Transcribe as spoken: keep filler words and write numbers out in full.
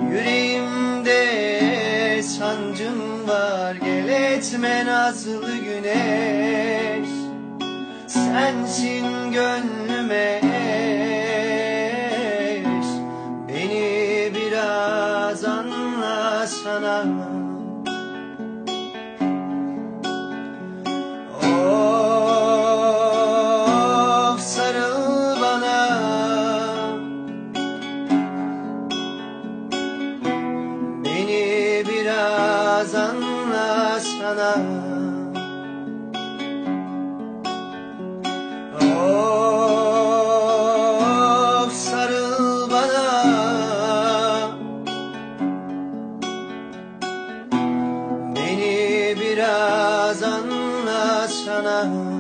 Yüreğimde sancım var, gel etme nazlı güneş. Sensin gönlüme eş, beni biraz anlasana. Of sarıl bana, beni biraz anlasana. Of sarıl bana, beni biraz anlasana.